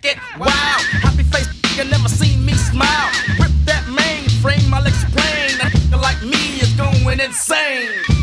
get wild. Happy face, you never seen me smile. Rip that mainframe, I'll explain. A like me is going insane.